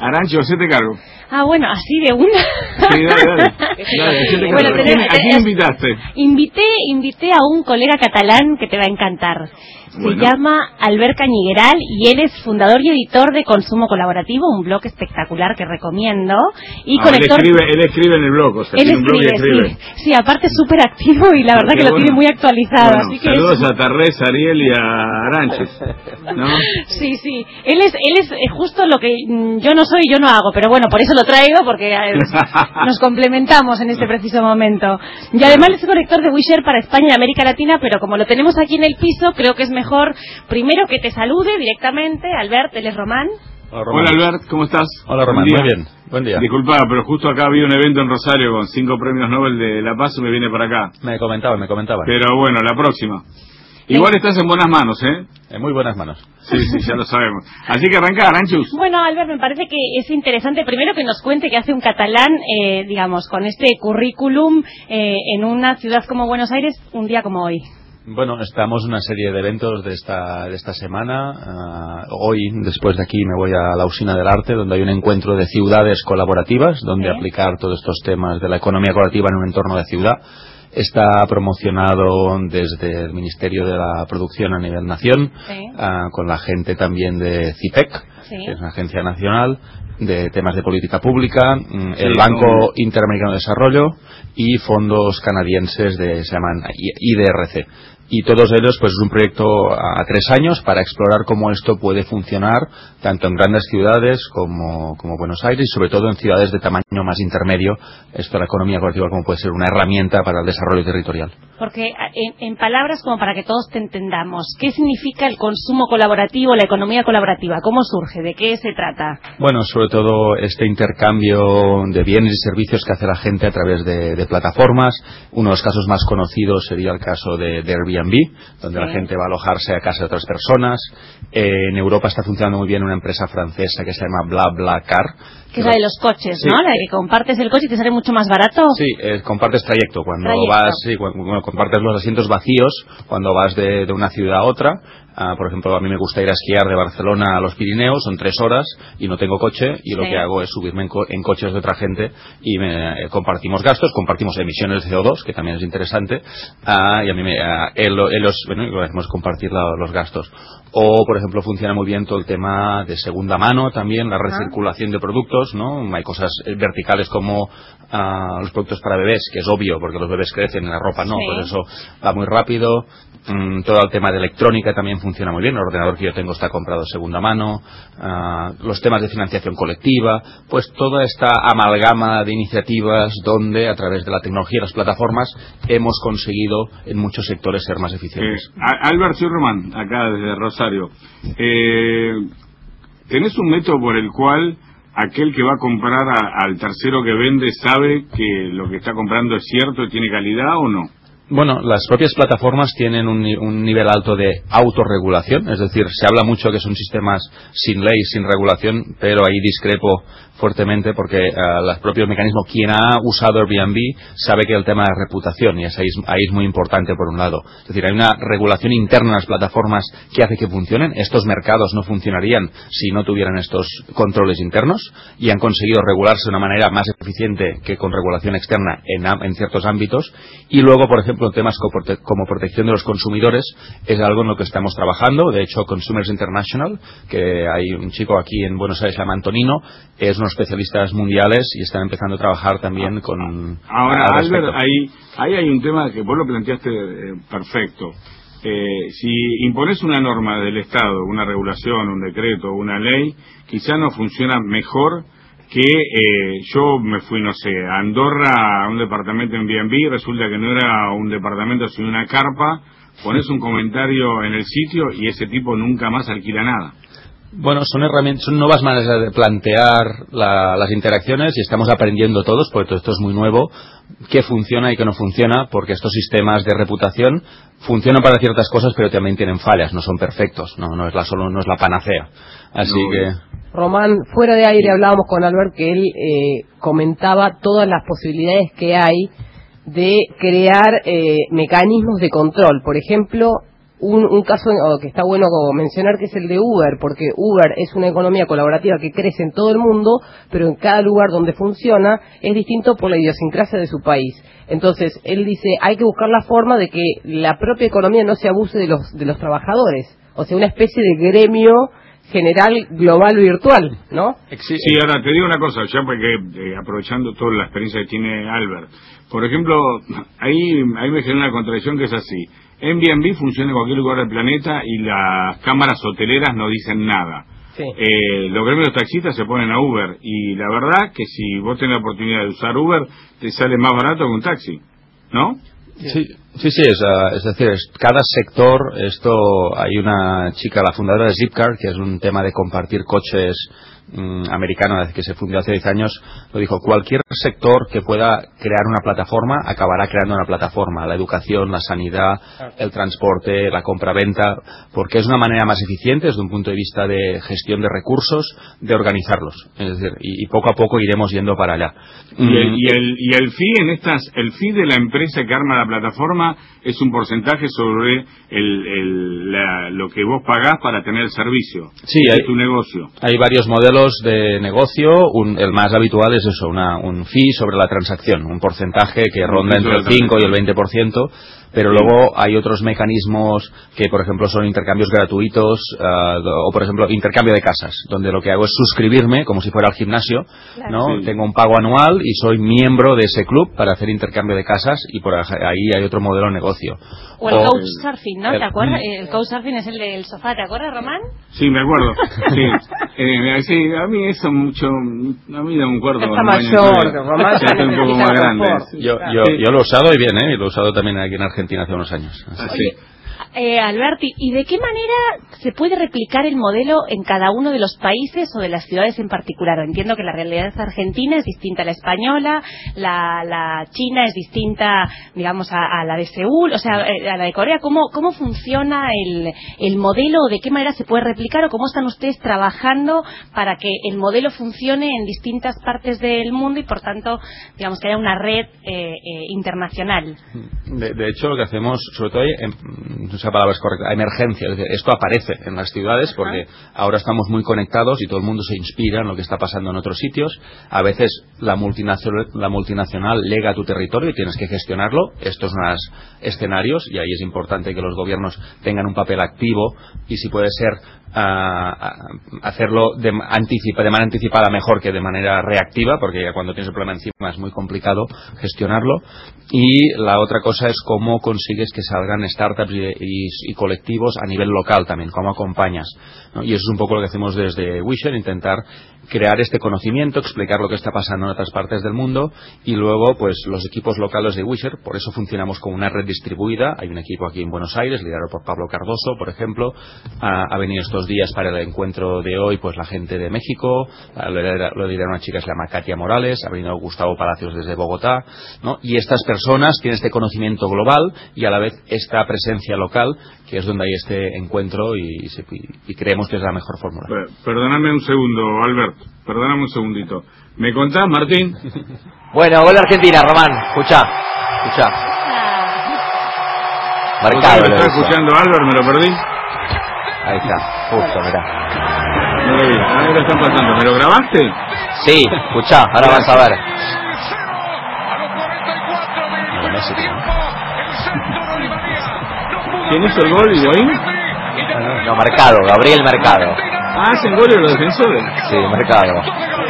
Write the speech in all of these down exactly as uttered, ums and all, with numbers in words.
Arancho, hacete cargo. Ah, bueno, así de una. Sí, dale, dale. dale hacete Bueno, cargo. tenemos, ¿A quién invitaste? Invité, invité a un colega catalán que te va a encantar. Bueno. Se llama Albert Cañigueral y él es fundador y editor de Consumo Colaborativo, un blog espectacular que recomiendo. Y Ah, conector... él, escribe, él escribe en el blog, o sea, él tiene un blog y escribe, escribe. sí, sí, aparte es súper activo y la verdad Qué que lo bueno. tiene muy actualizado. Bueno, así que saludos es... a Tarrés, Ariel y a Aranches, ¿no? Sí, sí, él es, él es eh, justo lo que mm, yo no soy y yo no hago, pero bueno, por eso lo traigo, porque eh, nos complementamos en este preciso momento. Y además es conector de WeShare para España y América Latina, pero como lo tenemos aquí en el piso, creo que es mejor primero que te salude directamente. Albert, él es Román. Hola, Román. Hola Albert, ¿cómo estás? Hola Román, muy bien, buen día. Disculpa, pero justo acá había un evento en Rosario con cinco premios Nobel de La Paz y me viene para acá. Me comentaban, me comentaban. Pero bueno, la próxima. Igual estás en buenas manos, ¿eh? En muy buenas manos. Sí, sí, ya lo sabemos. Así que arranca, Aranchus. Bueno, Albert, me parece que es interesante primero que nos cuente qué hace un catalán, eh, digamos, con este currículum eh, en una ciudad como Buenos Aires, un día como hoy. Bueno, estamos en una serie de eventos de esta de esta semana. Uh, hoy, después de aquí, me voy a la Usina del Arte, donde hay un encuentro de ciudades colaborativas, donde ¿Sí? aplicar todos estos temas de la economía colaborativa en un entorno de ciudad. Está promocionado desde el Ministerio de la Producción a nivel nación, sí. uh, con la gente también de CIPEC, sí. que es una agencia nacional de temas de política pública, sí, el Banco no. Interamericano de Desarrollo y fondos canadienses de se llaman I D R C. Y todos ellos, pues es un proyecto a tres años para explorar cómo esto puede funcionar tanto en grandes ciudades como, como Buenos Aires y sobre todo en ciudades de tamaño más intermedio. Esto, la economía colaborativa, como puede ser una herramienta para el desarrollo territorial. Porque en, en palabras como para que todos te entendamos, ¿qué significa el consumo colaborativo, la economía colaborativa? ¿Cómo surge? ¿De qué se trata? Bueno, sobre todo este intercambio de bienes y servicios que hace la gente a través de, de plataformas. Uno de los casos más conocidos sería el caso de, de Airbnb, donde sí. la gente va a alojarse a casa de otras personas. Eh, en Europa está funcionando muy bien una empresa francesa que se llama BlaBlaCar. Que es la de los coches, sí. ¿no? La de que compartes el coche y te sale mucho más barato. Sí, eh, compartes trayecto. Cuando trayecto. vas, sí, cuando, bueno, compartes los asientos vacíos cuando vas de, de una ciudad a otra. Uh, por ejemplo, a mí me gusta ir a esquiar de Barcelona a los Pirineos, son tres horas y no tengo coche y sí. lo que hago es subirme en, co en coches de otra gente y me, eh, compartimos gastos, compartimos emisiones de C O dos, que también es interesante, uh, y a mí me, uh, ellos, bueno, podemos compartir la, los gastos. O, por ejemplo, funciona muy bien todo el tema de segunda mano también, la recirculación de productos, ¿no? Hay cosas verticales como uh, los productos para bebés, que es obvio porque los bebés crecen, la ropa no, sí. pues eso va muy rápido. Mm, todo el tema de electrónica también funciona muy bien. El ordenador que yo tengo está comprado de segunda mano. Uh, los temas de financiación colectiva, pues toda esta amalgama de iniciativas donde a través de la tecnología y las plataformas hemos conseguido en muchos sectores ser más eficientes. Eh, Albert, soy Román, acá desde Rosario. Eh, ¿Tenés un método por el cual aquel que va a comprar a, al tercero que vende sabe que lo que está comprando es cierto y tiene calidad o no? Bueno, las propias plataformas tienen un, un nivel alto de autorregulación, es decir, se habla mucho que son sistemas sin ley, sin regulación, pero ahí discrepo fuertemente porque uh, los propios mecanismos, quien ha usado Airbnb sabe que el tema de reputación, y es ahí, ahí es muy importante por un lado. Es decir, hay una regulación interna en las plataformas que hace que funcionen. Estos mercados no funcionarían si no tuvieran estos controles internos y han conseguido regularse de una manera más eficiente que con regulación externa en, en ciertos ámbitos. Y luego, por ejemplo, temas como protección de los consumidores es algo en lo que estamos trabajando. De hecho, Consumers International, que hay un chico aquí en Buenos Aires, se llama Antonino, es unos especialistas mundiales y están empezando a trabajar también con... Ahora, Albert, ahí, ahí hay un tema que vos lo planteaste eh, perfecto. Eh, si impones una norma del Estado, una regulación, un decreto, una ley, quizá no funciona mejor que eh, yo me fui, no sé, a Andorra a un departamento en Airbnb, resulta que no era un departamento sino una carpa, pones un comentario en el sitio y ese tipo nunca más alquila nada. Bueno, son herramientas, son nuevas maneras de plantear la, las interacciones y estamos aprendiendo todos, porque todo esto es muy nuevo, qué funciona y qué no funciona, porque estos sistemas de reputación funcionan para ciertas cosas, pero también tienen fallas, no son perfectos, no, no es la solo no es la panacea. Así no, que... Román, fuera de aire hablábamos con Albert que él eh, comentaba todas las posibilidades que hay de crear eh, mecanismos de control. Por ejemplo, un, un caso oh, que está bueno como mencionar, que es el de Uber, porque Uber es una economía colaborativa que crece en todo el mundo, pero en cada lugar donde funciona es distinto por la idiosincrasia de su país. Entonces, él dice, hay que buscar la forma de que la propia economía no se abuse de los, de los trabajadores, o sea, una especie de gremio general, global, virtual, ¿no? Sí, ahora te digo una cosa, ya porque eh, aprovechando toda la experiencia que tiene Albert, por ejemplo, ahí, ahí me genera una contradicción que es así. Airbnb funciona en cualquier lugar del planeta y las cámaras hoteleras no dicen nada. Sí. Eh, los gremios de taxistas se ponen a Uber y la verdad que si vos tenés la oportunidad de usar Uber te sale más barato que un taxi, ¿no? Sí, sí, sí, es, uh, es decir, es, cada sector, esto, hay una chica, la fundadora de Zipcar, que es un tema de compartir coches um, americano, que se fundió hace diez años, lo dijo, cualquier sector que pueda crear una plataforma acabará creando una plataforma, la educación, la sanidad, el transporte, la compra-venta, porque es una manera más eficiente desde un punto de vista de gestión de recursos, de organizarlos, es decir, y, y poco a poco iremos yendo para allá. Y el, y el, y el fee en estas, el fee de la empresa que arma la plataforma es un porcentaje sobre el, el, la, lo que vos pagás para tener el servicio. Sí, hay, tu negocio. Hay varios modelos de negocio. Un, el más habitual es eso, una, un fee sobre la transacción, un porcentaje que ronda entre el cinco y el veinte por ciento. Pero sí. Luego hay otros mecanismos que, por ejemplo, son intercambios gratuitos uh, o, por ejemplo, intercambio de casas, donde lo que hago es suscribirme como si fuera al gimnasio, claro. ¿no? Sí. Tengo un pago anual y soy miembro de ese club para hacer intercambio de casas y por ahí hay otro modelo de negocio. O el couchsurfing, ¿no? El, ¿Te acuerdas? El couchsurfing es el del sofá, ¿te acuerdas, Román? Sí, me acuerdo. Sí, eh, sí a mí eso mucho, a mí da un cuarto. Está mayor, Román ya está un poco más grande. Yo, yo, yo lo he usado y bien, ¿eh? Lo he usado también aquí en Argentina hace unos años. Oye, eh, Alberti, ¿y de qué manera se puede replicar el modelo en cada uno de los países o de las ciudades en particular? Entiendo que la realidad argentina es distinta a la española, la, la china es distinta, digamos, a, a la de Seúl, o sea, a la de Corea. ¿Cómo, cómo funciona el, el modelo o de qué manera se puede replicar o cómo están ustedes trabajando para que el modelo funcione en distintas partes del mundo y, por tanto, digamos, que haya una red eh, eh, internacional? De, de hecho, lo que hacemos, sobre todo, no sé la palabra es correcta, emergencia, es decir, esto aparece en las ciudades porque ahora estamos muy conectados y todo el mundo se inspira en lo que está pasando en otros sitios. A veces la multinacional, la multinacional llega a tu territorio y tienes que gestionarlo. Estos son los escenarios y ahí es importante que los gobiernos tengan un papel activo y, si puede ser, uh, hacerlo de, anticipa, de manera anticipada mejor que de manera reactiva, porque ya cuando tienes el problema encima es muy complicado gestionarlo. Y la otra cosa es cómo consigues que salgan startups y, y, y colectivos a nivel local también, cómo acompañas, ¿no? Y eso es un poco lo que hacemos desde Wisher, intentar crear este conocimiento, explicar lo que está pasando en otras partes del mundo y luego pues los equipos locales de Wisher, por eso funcionamos con una red distribuida. Hay un equipo aquí en Buenos Aires, liderado por Pablo Cardoso, por ejemplo, ha, ha venido estos días para el encuentro de hoy pues la gente de México, lo lidera, lo lidera una chica que se llama Katia Morales, ha venido Gustavo Palacios desde Bogotá, ¿no? Y estas personas tienen este conocimiento global y a la vez esta presencia local, que es donde hay este encuentro y, y, y creemos que es la mejor fórmula. Perdóname un segundo, Albert, perdóname un segundito. ¿Me contás, Martín? Bueno, gol de Argentina, Román, escuchá, escuchá. Marcado. ¿Lo estaba escuchando, Albert? ¿Me lo perdí? Ahí está, justo, mirá. No lo vi, a ver, lo están pasando. ¿Me lo grabaste? Sí, escuchá, ahora vas a ver. ¿Quién hizo el gol, Higuaín? No, Mercado, Gabriel Mercado. Ah, ¿hacen goles los defensores? Sí, Mercado.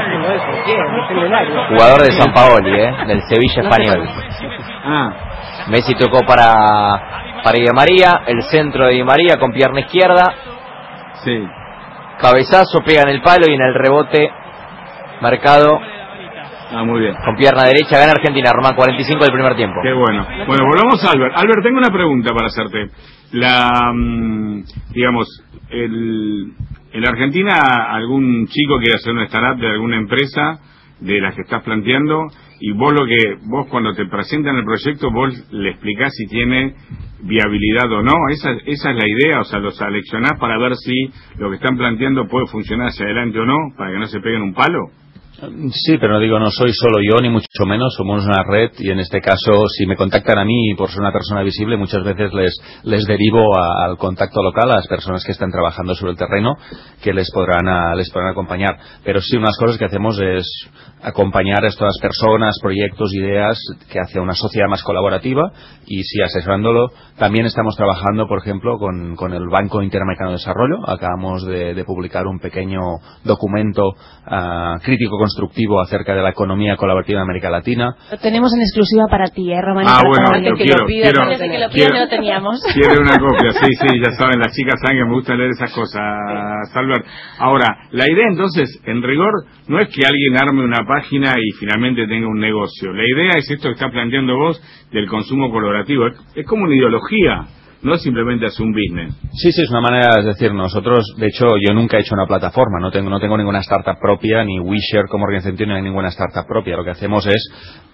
Jugador de San Paoli, ¿eh? Del Sevilla español. Ah. Messi tocó para, para Di María, el centro de Di María con pierna izquierda. Sí. Cabezazo, pega en el palo y en el rebote, Mercado. Ah, muy bien. Con pierna derecha, gana Argentina, Román, cuarenta y cinco del primer tiempo. Qué bueno. Bueno, volvamos a Albert. Albert, tengo una pregunta para hacerte. La, digamos, el, en la Argentina, algún chico quiere hacer una startup de alguna empresa de las que estás planteando, y vos lo que, vos cuando te presentan el proyecto, vos le explicás si tiene viabilidad o no. Esa, esa es la idea, o sea, los seleccionás para ver si lo que están planteando puede funcionar hacia adelante o no, para que no se peguen un palo. Sí, pero no digo, no soy solo yo, ni mucho menos, somos una red y en este caso, si me contactan a mí por ser una persona visible, muchas veces les, les derivo a, al contacto local, a las personas que están trabajando sobre el terreno, que les podrán, a, les podrán acompañar. Pero sí, unas cosas que hacemos es acompañar a estas personas, proyectos, ideas, que hacia una sociedad más colaborativa y sí, asesorándolo. También estamos trabajando, por ejemplo, con, con el Banco Interamericano de Desarrollo. Acabamos de, de publicar un pequeño documento uh, crítico constructivo acerca de la economía colaborativa en América Latina. Lo tenemos en exclusiva para ti, ¿eh, Román? Ah, bueno, yo que quiero, lo pida, quiero, antes de que lo pida, no lo teníamos. Quiero una copia, sí, sí, ya saben, las chicas saben que me gusta leer esas cosas, Salvar. Ahora, la idea entonces, en rigor, no es que alguien arme una página y finalmente tenga un negocio. La idea es esto que está planteando vos del consumo colaborativo. Es, es como una ideología. No es simplemente hacer un business. Sí, sí, es una manera, es decir, nosotros, de hecho, yo nunca he hecho una plataforma, no tengo, no tengo ninguna startup propia, ni WeShare como organización tiene ninguna startup propia. Lo que hacemos es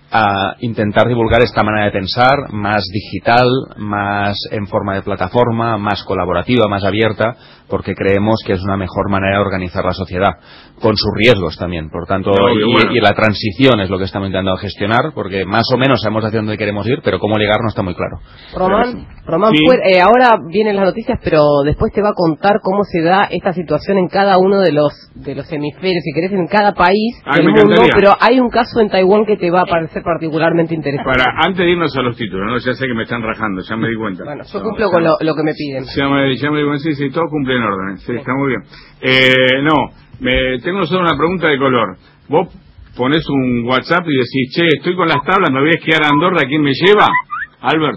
a intentar divulgar esta manera de pensar, más digital, más en forma de plataforma, más colaborativa, más abierta, porque creemos que es una mejor manera de organizar la sociedad, con sus riesgos también. Por tanto, no, y, bueno. y la transición es lo que estamos intentando gestionar, porque más o menos sabemos hacia dónde queremos ir, pero cómo llegar no está muy claro. Román, Román sí. fue, eh, ahora vienen las noticias, pero después te va a contar cómo se da esta situación en cada uno de los de los hemisferios, si querés, en cada país Ay, del mundo, pero hay un caso en Taiwán que te va a parecer particularmente interesante. Para, antes de irnos a los títulos, ¿no? Ya sé que me están rajando, ya me di cuenta. Bueno, yo no, cumplo ya, con lo, lo que me piden. Ya me, ya me di cuenta, sí, sí, todo cumple en orden, sí, sí. Está muy bien. Eh, no, me, tengo solo una pregunta de color. Vos ponés un WhatsApp y decís, che, estoy con las tablas, me voy a esquiar a Andorra, ¿quién me lleva? Albert.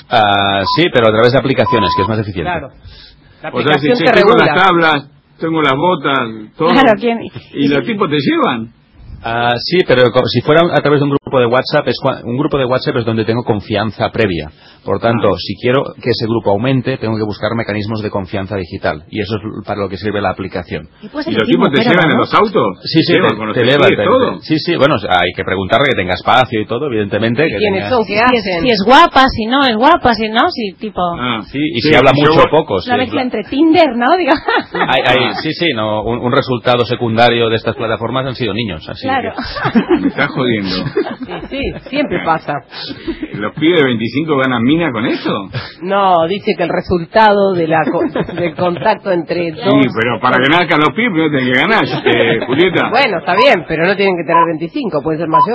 Uh, sí, pero a través de aplicaciones, que es más eficiente. Claro. La o sea, aplicación si te estoy con regula. las tablas, tengo las botas, todo. Claro, ¿quién? ¿Y los tipos te llevan? Uh, sí, pero si fuera a través de un grupo de WhatsApp, es un grupo de WhatsApp es donde tengo confianza previa. Por tanto, ah. si quiero que ese grupo aumente, tengo que buscar mecanismos de confianza digital. Y eso es para lo que sirve la aplicación. ¿Y, ¿Y los tipos te llevan ¿no? en los autos? Sí, sí, ¿Llevan te, con los te llevan. Te, todo? Sí, sí, bueno, hay que preguntarle que tenga espacio y todo, evidentemente. Que ¿Quiénes tenga... son? ¿Qué si hacen? Es, si es guapa, si no es guapa, si no, si tipo... Ah, sí, y sí, si habla mucho yo... o poco. Una sí, mezcla entre Tinder, ¿no? Digo. Hay, hay, sí, sí, no, un, un resultado secundario de estas plataformas han sido niños. Así claro. Que... Me estás jodiendo. Sí, sí, siempre pasa. ¿Los pibes de veinticinco ganan mina con eso? No, dice que el resultado de la co del contacto entre dos... Sí, pero para que nazcan los pibes no tienen que ganar, eh, Julieta. Bueno, está bien, pero no tienen que tener veinticinco, puede ser mayor.